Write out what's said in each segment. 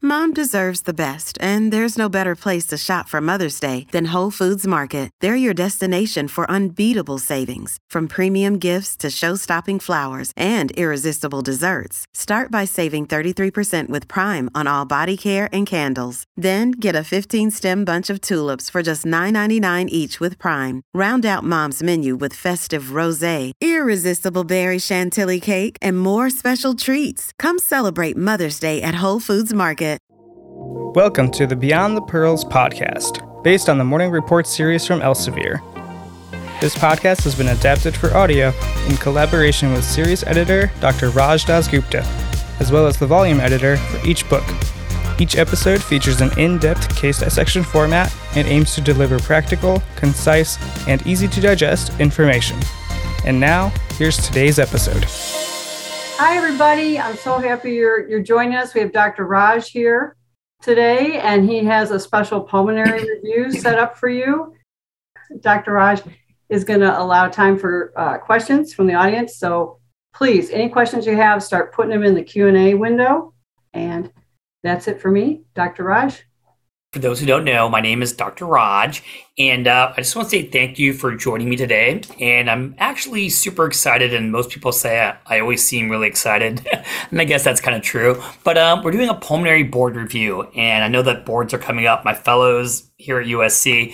Mom deserves the best, and there's no better place to shop for Mother's Day than Whole Foods Market. They're your destination for unbeatable savings, from premium gifts to show-stopping flowers and irresistible desserts. Start by saving 33% with Prime on all body care and candles. Then get a 15-stem bunch of tulips for just $9.99 each with Prime. Round out Mom's menu with festive rosé, irresistible berry chantilly cake, and more special treats. Come celebrate Mother's Day at Whole Foods Market. Welcome to the Beyond the Pearls podcast, based on the Morning Report series from Elsevier. This podcast has been adapted for audio in collaboration with series editor Dr. Raj Dasgupta, as well as the volume editor for each book. Each episode features an in-depth case dissection format and aims to deliver practical, concise, and easy-to-digest information. And now, here's today's episode. Hi, everybody. I'm so happy you're joining us. We have Dr. Raj here today, and he has a special pulmonary review set up for you. Dr. Raj is going to allow time for questions from the audience. So please, any questions you have, start putting them in the Q&A window. And that's it for me. Dr. Raj. For those who don't know, my name is Dr. Raj, and I just want to say thank you for joining me today. And I'm actually super excited, and most people say I always seem really excited, and I guess that's kind of true. But we're doing a pulmonary board review, and I know that boards are coming up. My fellows here at USC,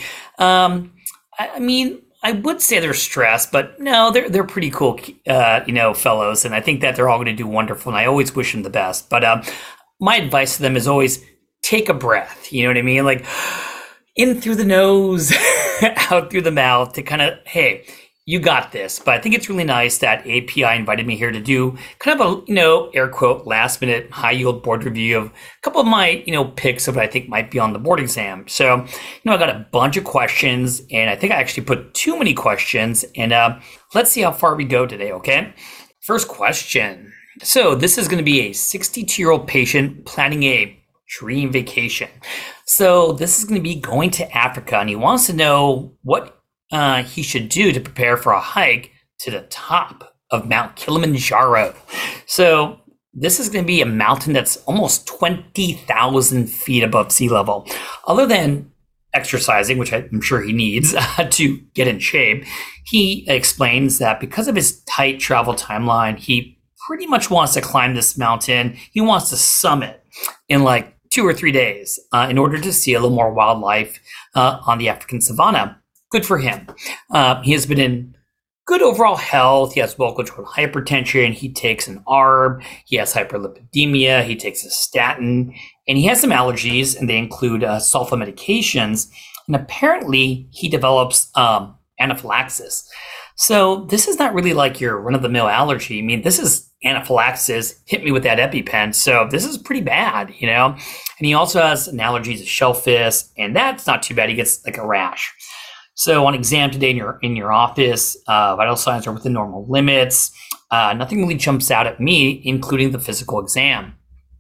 I mean, I would say they're stressed, but no, they're pretty cool, fellows, and I think that they're all going to do wonderful, and I always wish them the best. But my advice to them is always take a breath, you know what I mean? Like in through the nose, out through the mouth to kind of, hey, you got this. But I think it's really nice that API invited me here to do kind of a, air quote, last minute high yield board review of a couple of my, picks of what I think might be on the board exam. So, I got a bunch of questions, and I think I actually put too many questions, and let's see how far we go today, okay? First question. So this is going to be a 62-year-old patient planning a dream vacation. So this is going to be going to Africa, and he wants to know what he should do to prepare for a hike to the top of Mount Kilimanjaro. So this is going to be a mountain that's almost 20,000 feet above sea level. Other than exercising, which I'm sure he needs to get in shape, he explains that because of his tight travel timeline, he pretty much wants to climb this mountain. He wants to summit in like 2 or 3 days in order to see a little more wildlife on the African savanna. Good for him. He has been in good overall health. He has well-controlled hypertension. He takes an ARB. He has hyperlipidemia. He takes a statin. And he has some allergies, and they include sulfa medications. And apparently, he develops anaphylaxis. So this is not really like your run-of-the-mill allergy. I mean, this is anaphylaxis, hit me with that EpiPen. So this is pretty bad, And he also has an allergy to shellfish, and that's not too bad. He gets like a rash. So on exam today in your office, vital signs are within normal limits. Nothing really jumps out at me, including the physical exam.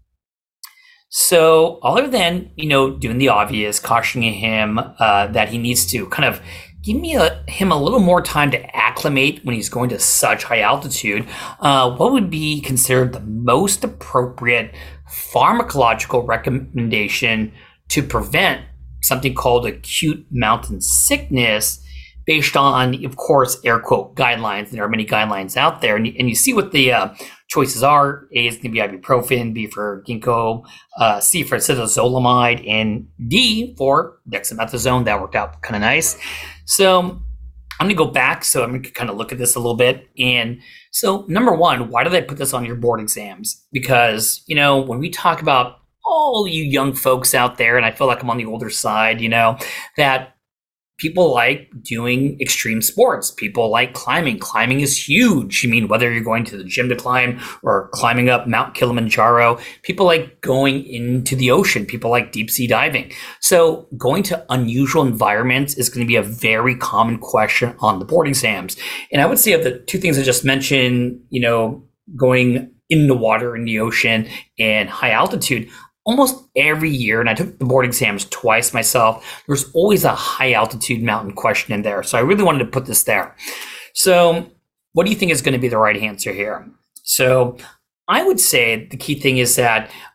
So other than, doing the obvious, cautioning him that he needs to kind of give him a little more time to acclimate when he's going to such high altitude, what would be considered the most appropriate pharmacological recommendation to prevent something called acute mountain sickness based on, of course, air quote, guidelines. There are many guidelines out there. And you see what the choices are. A is going to be ibuprofen, B for ginkgo, C for acetazolamide, and D for dexamethasone. That worked out kind of nice. So I'm going to go back. So I'm going to kind of look at this a little bit. And so number one, why did I put this on your board exams? Because, when we talk about all you young folks out there, and I feel like I'm on the older side, that people like doing extreme sports. People like climbing. Climbing is huge. I mean, whether you're going to the gym to climb or climbing up Mount Kilimanjaro, people like going into the ocean. People like deep sea diving. So going to unusual environments is going to be a very common question on the board exams. And I would say of the two things I just mentioned, going in the water, in the ocean, and high altitude, almost every year, and I took the board exams twice myself, there's always a high altitude mountain question in there. So I really wanted to put this there. So what do you think is going to be the right answer here? So I would say the key thing is that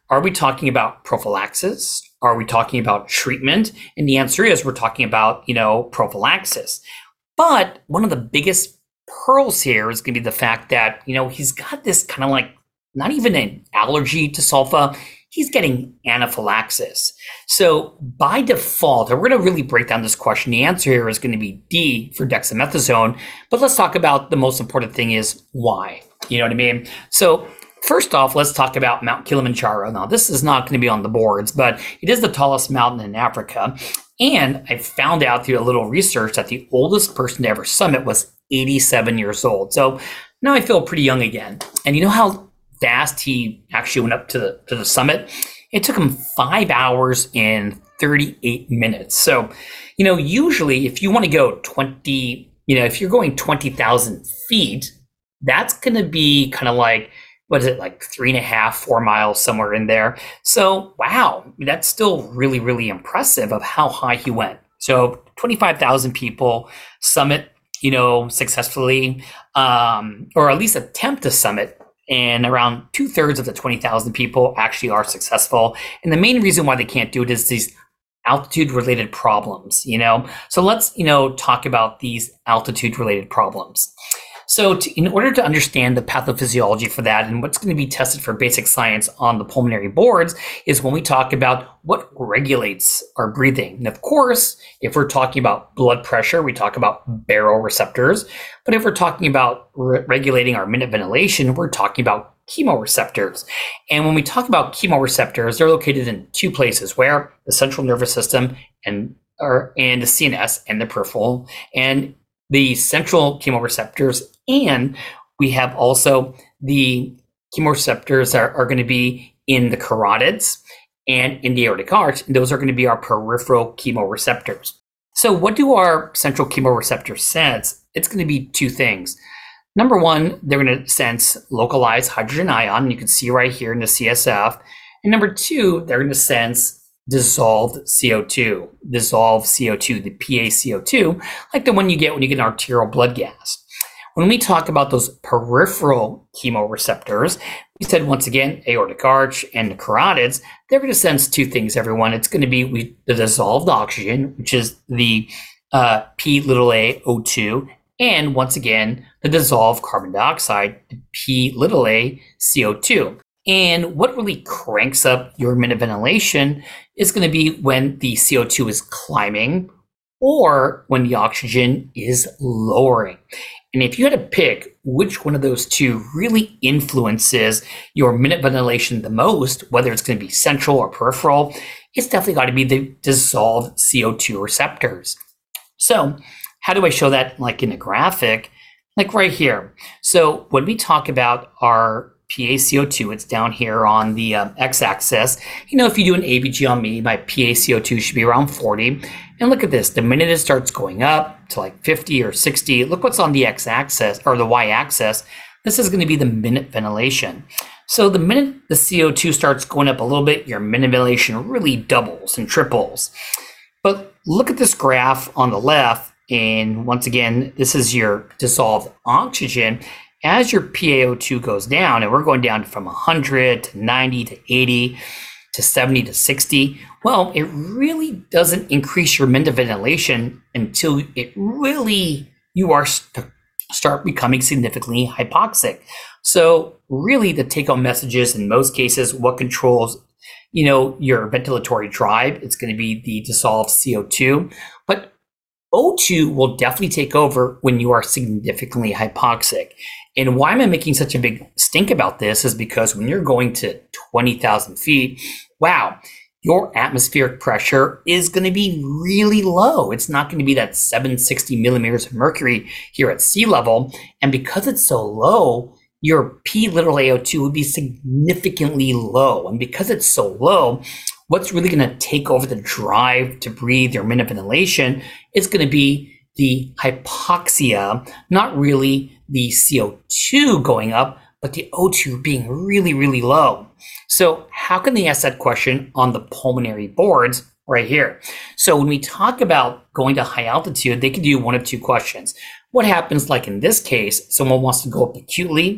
Are we talking about prophylaxis? Are we talking about treatment? And the answer is we're talking about, prophylaxis. But one of the biggest pearls here is going to be the fact that, he's got this kind of like not even an allergy to sulfa. He's getting anaphylaxis. So by default, and we're going to really break down this question. The answer here is going to be D for dexamethasone. But let's talk about the most important thing is why. You know what I mean? So first off, let's talk about Mount Kilimanjaro. Now, this is not going to be on the boards, but it is the tallest mountain in Africa. And I found out through a little research that the oldest person to ever summit was 87 years old. So now I feel pretty young again. And you know how fast he actually went up to the summit? It took him 5 hours and 38 minutes. So, usually if you want to go if you're going 20,000 feet, that's going to be kind of like, what is it, like 3.5, 4 miles, somewhere in there. So, wow, that's still really, really impressive of how high he went. So 25,000 people summit, successfully, or at least attempt to summit. And around 2/3 of the 20,000 people actually are successful. And the main reason why they can't do it is these altitude related problems, So let's, talk about these altitude related problems. So in order to understand the pathophysiology for that and what's going to be tested for basic science on the pulmonary boards is when we talk about what regulates our breathing. And of course, if we're talking about blood pressure, we talk about baroreceptors. But if we're talking about regulating our minute ventilation, we're talking about chemoreceptors. And when we talk about chemoreceptors, they're located in two places, where the central nervous system and the CNS and the peripheral, and the central chemoreceptors, and we have also the chemoreceptors are going to be in the carotids and in the aortic arch, and those are going to be our peripheral chemoreceptors. So what do our central chemoreceptors sense? It's going to be two things. Number one, they're going to sense localized hydrogen ion, you can see right here in the CSF. And number two, they're going to sense dissolved CO2, the PaCO2, like the one you get when you get an arterial blood gas. When we talk about those peripheral chemoreceptors, we said once again, aortic arch and the carotids, they're going to sense two things, everyone. It's going to be the dissolved oxygen, which is the PaO2, and once again, the dissolved carbon dioxide, the PaCO2. And what really cranks up your minute ventilation is going to be when the CO2 is climbing or when the oxygen is lowering. And if you had to pick which one of those two really influences your minute ventilation the most, whether it's going to be central or peripheral, it's definitely got to be the dissolved CO2 receptors. So how do I show that like in a graphic? Like right here. So when we talk about our PaCO2, it's down here on the x-axis. If you do an ABG on me, my PaCO2 should be around 40. And look at this. The minute it starts going up to like 50 or 60, look what's on the x-axis or the y-axis. This is going to be the minute ventilation. So the minute the CO2 starts going up a little bit, your minute ventilation really doubles and triples. But look at this graph on the left. And once again, this is your dissolved oxygen. As your PaO2 goes down, and we're going down from 100 to 90 to 80 to 70 to 60, well, it really doesn't increase your minute ventilation until you start becoming significantly hypoxic. So really the take-home message is, in most cases, what controls your ventilatory drive, it's going to be the dissolved CO2, but O2 will definitely take over when you are significantly hypoxic. And why am I making such a big stink about this is because when you're going to 20,000 feet, wow, your atmospheric pressure is going to be really low. It's not going to be that 760 millimeters of mercury here at sea level. And because it's so low, your PaO2 would be significantly low. And because it's so low, what's really going to take over the drive to breathe, your minute ventilation, is going to be the hypoxia, not really the CO2 going up, but the O2 being really, really low. So how can they ask that question on the pulmonary boards right here? So when we talk about going to high altitude, they can do one of two questions. What happens, like in this case, someone wants to go up acutely,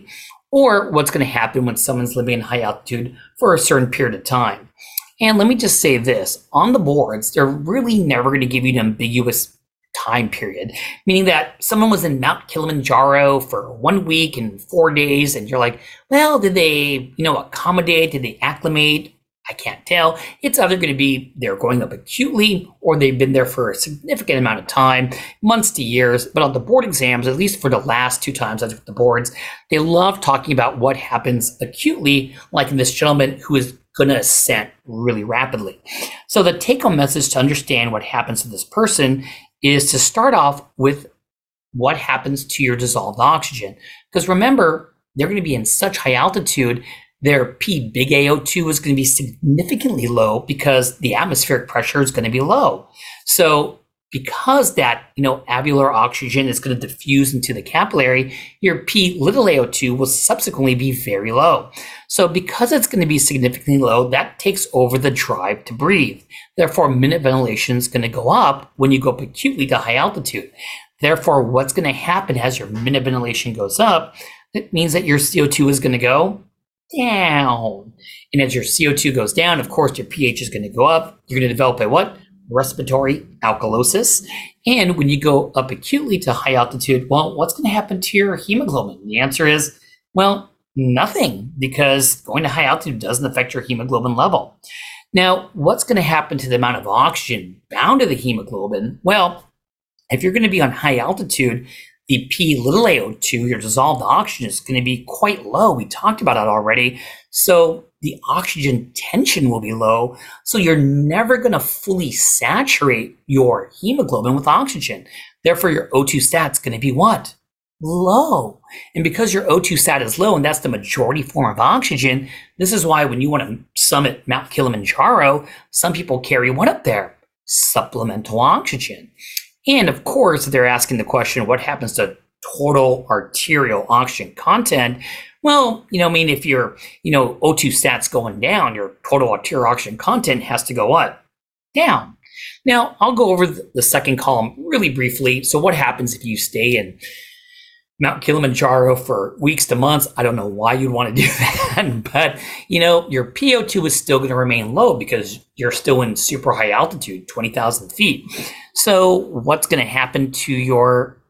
or what's going to happen when someone's living in high altitude for a certain period of time. And let me just say this, on the boards, they're really never going to give you an ambiguous time period, meaning that someone was in Mount Kilimanjaro for 1 week and 4 days, and you're like, well, did they, accommodate? Did they acclimate? I can't tell. It's either going to be they're going up acutely or they've been there for a significant amount of time, months to years. But on the board exams, at least for the last 2 times I took the boards, they love talking about what happens acutely, like in this gentleman who is going to ascend really rapidly. So the take-home message to understand what happens to this person is to start off with what happens to your dissolved oxygen. Because remember, they're going to be in such high altitude, their P big AO2 is going to be significantly low because the atmospheric pressure is going to be low. So because that, alveolar oxygen is going to diffuse into the capillary, your P little AO2 will subsequently be very low. So because it's going to be significantly low, that takes over the drive to breathe. Therefore, minute ventilation is going to go up when you go up acutely to high altitude. Therefore, what's going to happen as your minute ventilation goes up, it means that your CO2 is going to go down. And as your CO2 goes down, of course, your pH is going to go up. You're going to develop a what? Respiratory alkalosis. And when you go up acutely to high altitude, well, what's going to happen to your hemoglobin? The answer is, well, nothing, because going to high altitude doesn't affect your hemoglobin level. Now, what's going to happen to the amount of oxygen bound to the hemoglobin? Well, if you're going to be on high altitude, the P little AO2, your dissolved oxygen, is going to be quite low. We talked about that already. So the oxygen tension will be low. So you're never going to fully saturate your hemoglobin with oxygen. Therefore, your O2 stat is going to be what? Low. And because your O2 stat is low, and that's the majority form of oxygen, this is why when you want to summit Mount Kilimanjaro, some people carry what up there? Supplemental oxygen. And of course, they're asking the question, what happens to total arterial oxygen content? Well, if your, O2 stat's going down, your total arterial oxygen content has to go what? Down. Now, I'll go over the second column really briefly. So what happens if you stay in Mount Kilimanjaro for weeks to months? I don't know why you'd want to do that, but your PO2 is still going to remain low because you're still in super high altitude, 20,000 feet. So what's going to happen to your,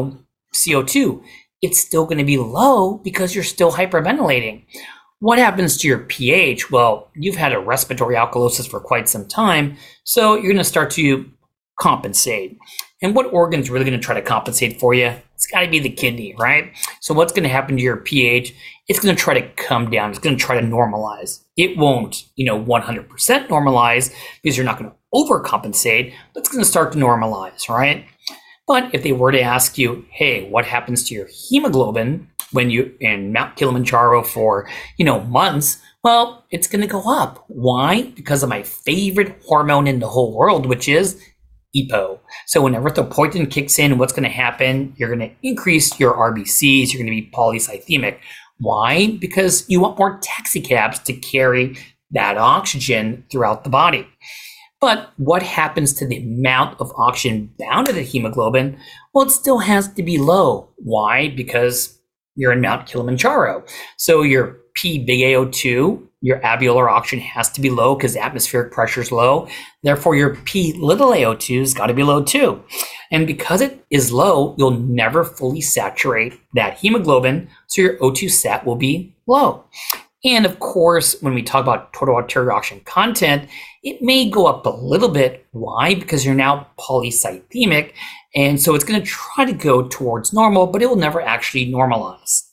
CO2? It's still going to be low because you're still hyperventilating. What happens to your pH? Well, you've had a respiratory alkalosis for quite some time, so you're going to start to compensate. And what organ's really going to try to compensate for you? It's got to be the kidney, right? So what's going to happen to your pH? It's going to try to come down. It's going to try to normalize. It won't, 100% normalize because you're not going to overcompensate, but it's going to start to normalize, right? But if they were to ask you, hey, what happens to your hemoglobin when you're in Mount Kilimanjaro for, months? Well, it's going to go up. Why? Because of my favorite hormone in the whole world, which is EPO. So when erythropoietin kicks in, what's going to happen? You're going to increase your RBCs. You're going to be polycythemic. Why? Because you want more taxicabs to carry that oxygen throughout the body. But what happens to the amount of oxygen bound to the hemoglobin? Well, it still has to be low. Why? Because you're in Mount Kilimanjaro. So your P big AO2, your alveolar oxygen has to be low because atmospheric pressure is low. Therefore, your P little AO2 has got to be low too. And because it is low, you'll never fully saturate that hemoglobin, so your O2 sat will be low. And of course, when we talk about total arterial oxygen content, it may go up a little bit. Why? Because you're now polycythemic. And so it's going to try to go towards normal, but it will never actually normalize.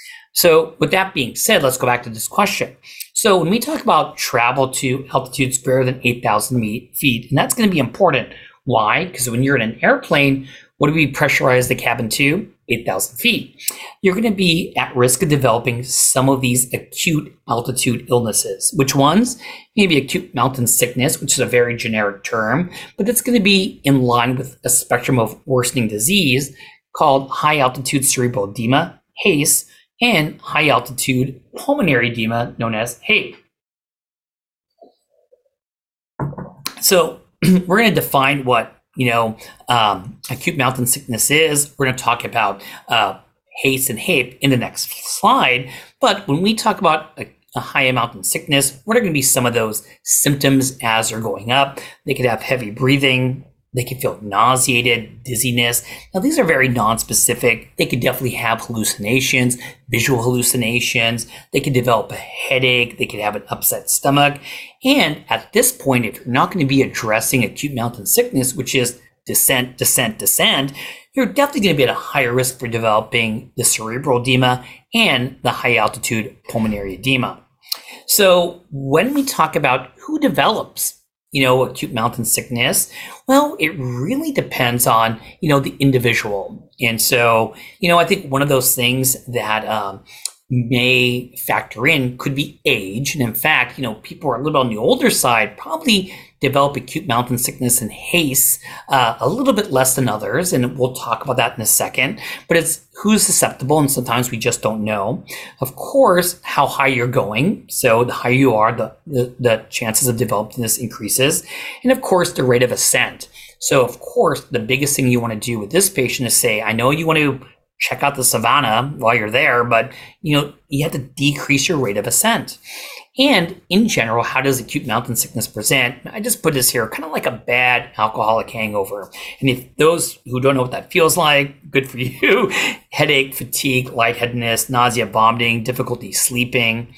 So with that being said, let's go back to this question. So when we talk about travel to altitudes greater than 8,000 feet, and that's going to be important. Why? Because when you're in an airplane, what do we pressurize the cabin to? 8,000 feet. You're going to be at risk of developing some of these acute altitude illnesses. Which ones? Maybe acute mountain sickness, which is a very generic term, but that's going to be in line with a spectrum of worsening disease called high altitude cerebral edema, HACE, and high altitude pulmonary edema known as HAPE. So we're going to define what acute mountain sickness is. We're going to talk about HACE and HAPE in the next slide. But when we talk about a high mountain sickness, what are going to be some of those symptoms as they're going up? They could have heavy breathing. They can feel nauseated, dizziness. Now, these are very non-specific. They could definitely have hallucinations, visual hallucinations. They could develop a headache. They could have an upset stomach. And at this point, if you're not going to be addressing acute mountain sickness, which is descent, you're definitely going to be at a higher risk for developing the cerebral edema and the high altitude pulmonary edema. So when we talk about who develops acute mountain sickness, well, it really depends on, the individual. And so, I think one of those things that may factor in could be age. And in fact, people who are a little bit on the older side probably develop acute mountain sickness and HACE a little bit less than others. And we'll talk about that in a second. But it's who's susceptible, and sometimes we just don't know. Of course, how high you're going. So the higher you are, the chances of developing this increases. And of course, the rate of ascent. So of course, the biggest thing you want to do with this patient is say, I know you want to check out the savanna while you're there, but you have to decrease your rate of ascent. And in general, how does acute mountain sickness present? I just put this here kind of like a bad alcoholic hangover. And if those who don't know what that feels like, good for you. Headache, fatigue, lightheadedness, nausea, vomiting, difficulty sleeping.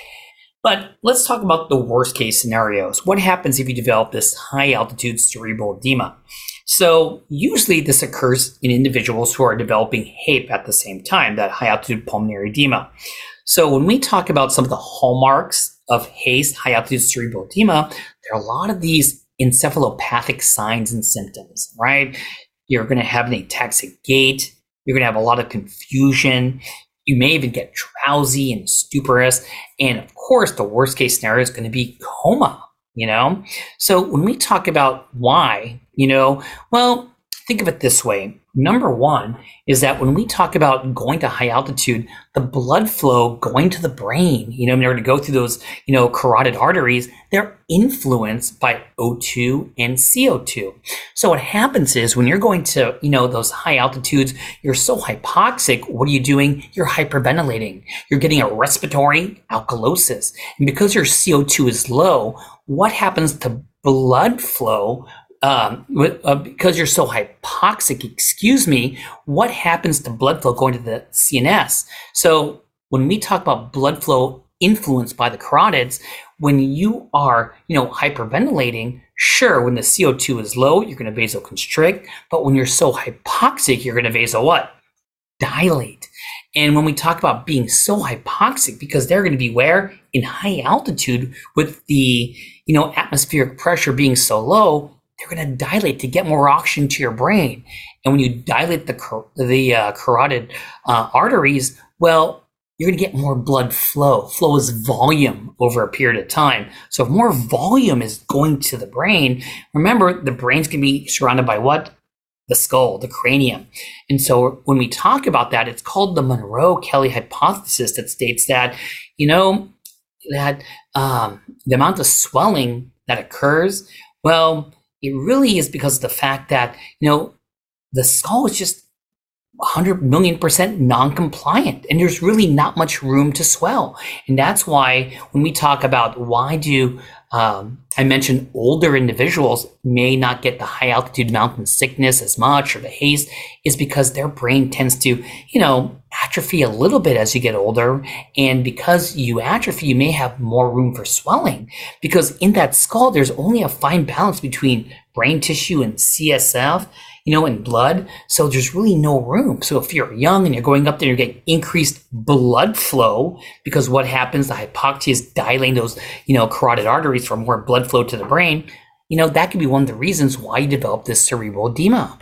But let's talk about the worst case scenarios. What happens if you develop this high altitude cerebral edema? So usually this occurs in individuals who are developing HAPE at the same time, that high altitude pulmonary edema. So when we talk about some of the hallmarks of HACE, high altitude cerebral edema, there are a lot of these encephalopathic signs and symptoms, right? You're going to have an ataxic gait. You're going to have a lot of confusion. You may even get drowsy and stuporous. And of course, the worst case scenario is going to be coma. So when we talk about why, well, think of it this way. Number one is that when we talk about going to high altitude, the blood flow going to the brain, in order to go through those, carotid arteries, they're influenced by O2 and CO2. So what happens is when you're going to, those high altitudes, you're so hypoxic, what are you doing? You're hyperventilating. You're getting a respiratory alkalosis. And because your CO2 is low, what happens to blood flow? Because you're so hypoxic, what happens to blood flow going to the CNS? So when we talk about blood flow influenced by the carotids, when you are, hyperventilating, sure, when the CO2 is low, you're going to vasoconstrict. But when you're so hypoxic, you're going to dilate. And when we talk about being so hypoxic, because they're going to be where? In high altitude with the, atmospheric pressure being so low, they're going to dilate to get more oxygen to your brain. And when you dilate the carotid arteries, well, you're going to get more blood flow. Flow is volume over a period of time. So if more volume is going to the brain, remember, the brain's going to be surrounded by what? The skull, the cranium. And so when we talk about that, it's called the Monro-Kelly hypothesis that states that, that the amount of swelling that occurs, well, it really is because of the fact that, the skull is just 100 million% non-compliant, and there's really not much room to swell. And that's why when we talk about why do I mentioned older individuals may not get the high altitude mountain sickness as much or the HACE, is because their brain tends to, atrophy a little bit as you get older. And because you atrophy, you may have more room for swelling, because in that skull, there's only a fine balance between brain tissue and CSF, and blood. So there's really no room. So if you're young and you're going up there, you're getting increased blood flow, because what happens, the hypoxia is dilating those, carotid arteries for more blood flow to the brain. That could be one of the reasons why you develop this cerebral edema.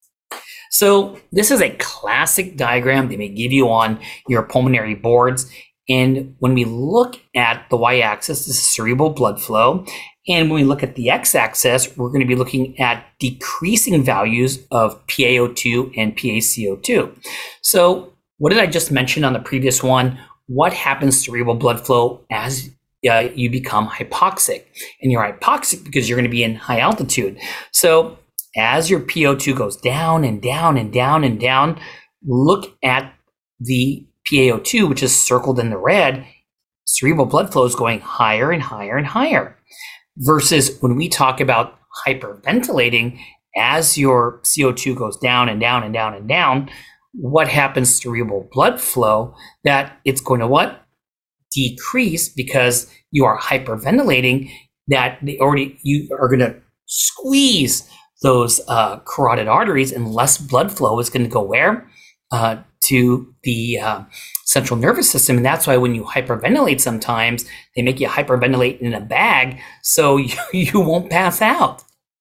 So this is a classic diagram they may give you on your pulmonary boards. And when we look at the y-axis, this is cerebral blood flow. And when we look at the x-axis, we're going to be looking at decreasing values of PaO2 and PaCO2. So what did I just mention on the previous one? What happens to cerebral blood flow as you become hypoxic? And you're hypoxic because you're going to be in high altitude. So as your PO2 goes down and down and down and down, look at the PaO2, which is circled in the red, cerebral blood flow is going higher and higher and higher. Versus when we talk about hyperventilating, as your CO2 goes down and down and down and down, what happens to cerebral blood flow? That it's going to what? Decrease, because you are hyperventilating, that you are going to squeeze those carotid arteries, and less blood flow is going to go where? To the central nervous system. And that's why when you hyperventilate, sometimes they make you hyperventilate in a bag so you won't pass out.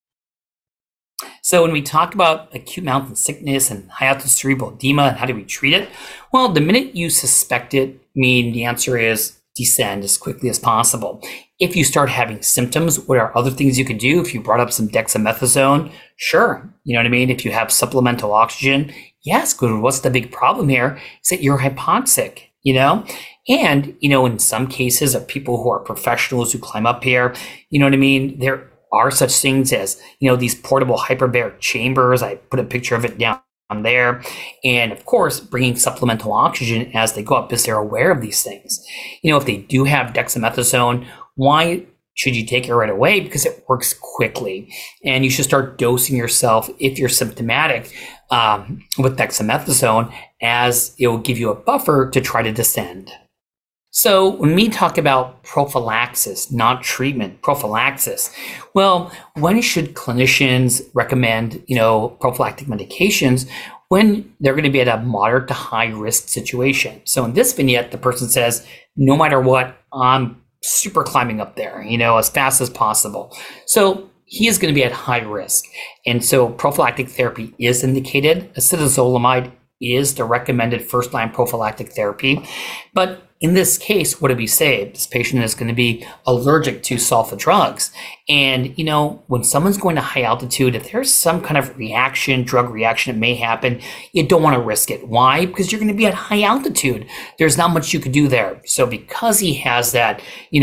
So when we talk about acute mountain sickness and high altitude cerebral edema and how do we treat it? Well, the minute you suspect it, the answer is descend as quickly as possible. If you start having symptoms, what are other things you could do? If you brought up some dexamethasone, sure. You know what I mean? If you have supplemental oxygen, yes, good. What's the big problem here? Is that you're hypoxic, And, in some cases of people who are professionals who climb up here, you know what I mean? There are such things as, these portable hyperbaric chambers. I put a picture of it down there. And of course, bringing supplemental oxygen as they go up, because they're aware of these things. If they do have dexamethasone, why should you take it right away? Because it works quickly. And you should start dosing yourself if you're symptomatic with dexamethasone, as it will give you a buffer to try to descend. So when we talk about prophylaxis, not treatment, prophylaxis, well, when should clinicians recommend, prophylactic medications? When they're going to be at a moderate to high risk situation. So in this vignette, the person says, no matter what, I'm super climbing up there, as fast as possible. So he is going to be at high risk. And so prophylactic therapy is indicated. Acetazolamide is the recommended first-line prophylactic therapy. But in this case, what do we say? This patient is going to be allergic to sulfa drugs. And, when someone's going to high altitude, if there's some kind of drug reaction that may happen, you don't want to risk it. Why? Because you're going to be at high altitude. There's not much you could do there. So because he has that,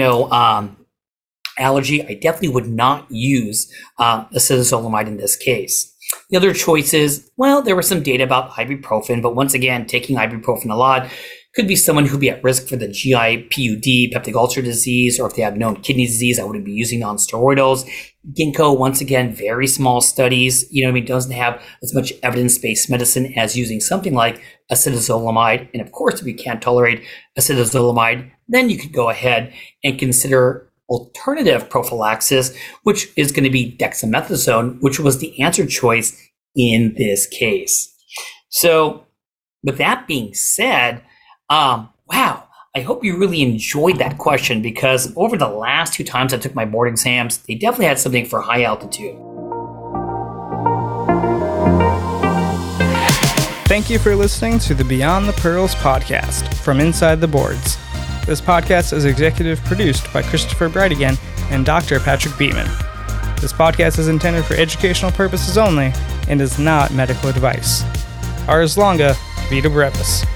allergy, I definitely would not use acetazolamide in this case. The other choices, well, there was some data about ibuprofen, but once again, taking ibuprofen a lot could be someone who'd be at risk for the GI PUD, peptic ulcer disease, or if they have known kidney disease, I wouldn't be using non-steroidals. Ginkgo, once again, very small studies, doesn't have as much evidence-based medicine as using something like acetazolamide. And of course, if you can't tolerate acetazolamide, then you could go ahead and consider alternative prophylaxis, which is going to be dexamethasone, which was the answer choice in this case. So with that being said, wow, I hope you really enjoyed that question, because over the last 2 times I took my board exams, they definitely had something for high altitude. Thank you for listening to the Beyond the Pearls podcast from Inside the Boards. This podcast is executive produced by Christopher Brightigan and Dr. Patrick Beeman. This podcast is intended for educational purposes only and is not medical advice. Ars longa, vita brevis.